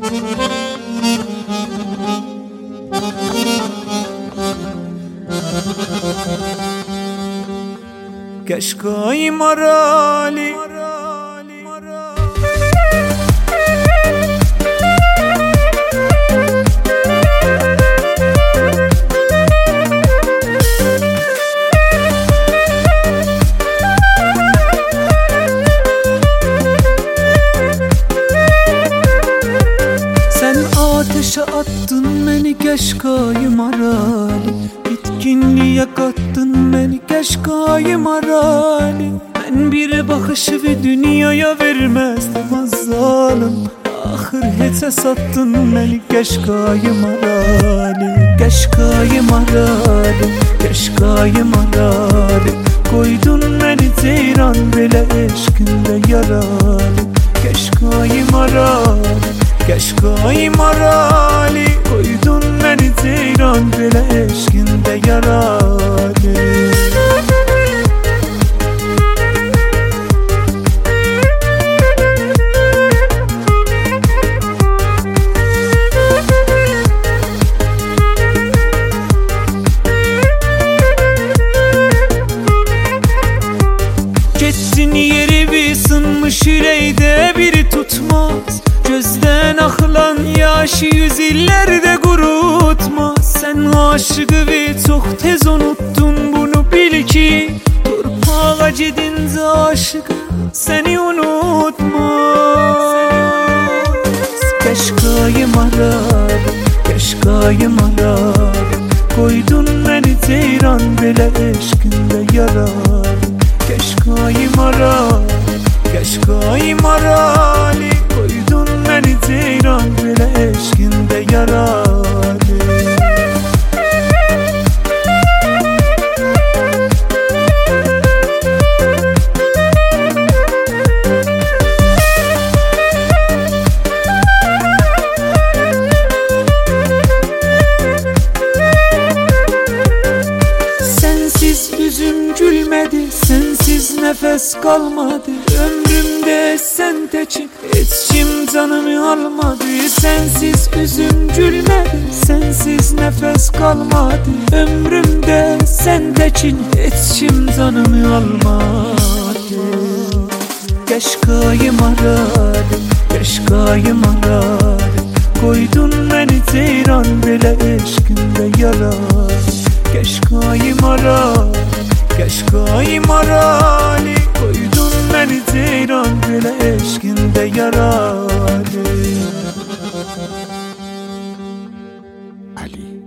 Keşkay marali Sen ateşe attın beni Keşkay marali, bitkinliğe kattın beni Keşkay marali. Ben bir bakışı ve dünyaya vermezdim azalım, ahır hece sattın beni Keşkay marali. Keşkay marali, Keşkay marali, koydun beni ceyran bile eşkinde yaralı. Keşkay marali, Keşkay marali, koydun beni ceyran bile eşkinde yaralı. Geçsin yeri bir sınmış yüreğde biri tutmaz, gözden akılan yaşı yüzyıllarda kurutmaz. Sen aşığı ve çok tez unuttun, bunu bil ki torpağa gidince aşık seni unutmaz. Keşkay marali, Keşkay marali, koydun beni ceyran bile eşkinde yaralı. Keşkay marali, Keşkay marali, koydun beni ceyran bile eşkinde yaralı. Sensiz yüzüm gülmedi, sensiz nefes kalmadı. Ömrümde sen teçin, içim canımı almadı. Sensiz yüzüm gülmedi, sensiz nefes kalmadı. Ömrümde sen teçin, içim canımı almadı. Keşkay marali, Keşkay marali, koydun beni ceyran bile eşkinde yaralı. Keşkay marali, Keşkay marali, koydun beni ceyran bile eşkinde yaralı. Ali